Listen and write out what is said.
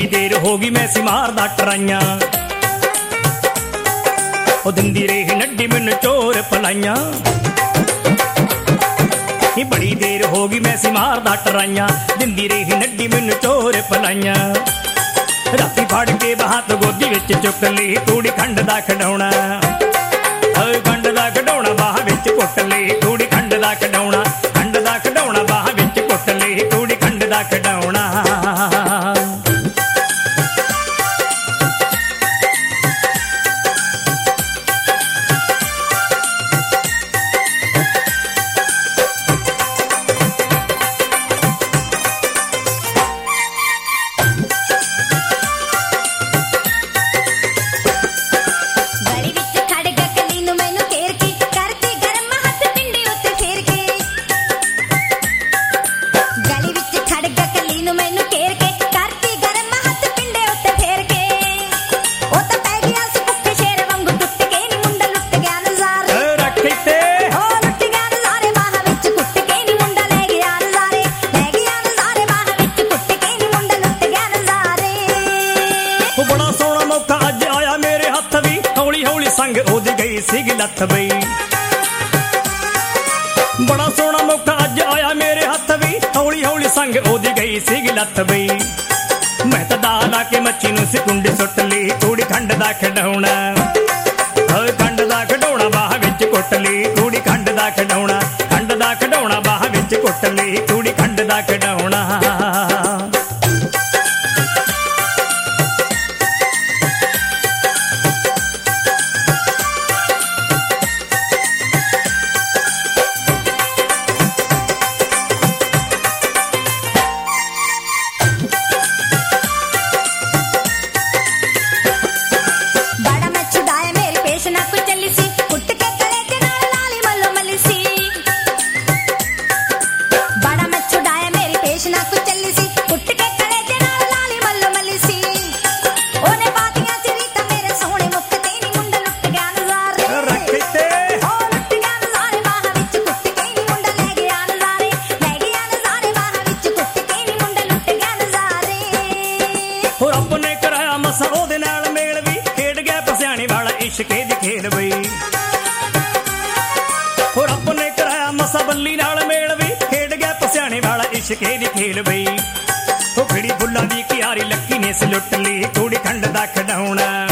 बड़ी देर हो गई मैं सी मारदा टराइयां ओ दिंदी रही नड्डी मैनू चोर पलाइयां बड़ी देर हो गई मैं सी मारदा टराइयां दिंदी रही नड्डी मैनू चोर पलाइयां राती फड़ के बात गोदी विच चुक ली तूड़ी खंड दा खडौणा खंड दा खडौणा बाह विच कुट ली तूड़ी खंड दा खडौणा बाह विच कुट ली तूड़ी खंड दा खडौणा संग ओदी गई सी लथ बई बड़ा सोहना मौका अज आया मेरे हथ भी हौली हौली संग ओदी गई सी लथ बई मैं तो दाला के मच्छी नूं सिकुंडी सुट ली तूड़ी खंड दा खडौणा खंड दा खडौणा बाह विच कुट ली तूड़ी खंड दा खडौणा बाह विच कुट ली तूड़ी खंड दा खडौणा इश्के दी खेल बई और अपने कराया मसा बल्ली नाल मेल भी खेड गया पसियाने वाला इश्के दी खेल बई ओ खिड़ी फुल्लां दी क्यारी लक्की ने सलुट ली तूड़ी खंड दा खडौणा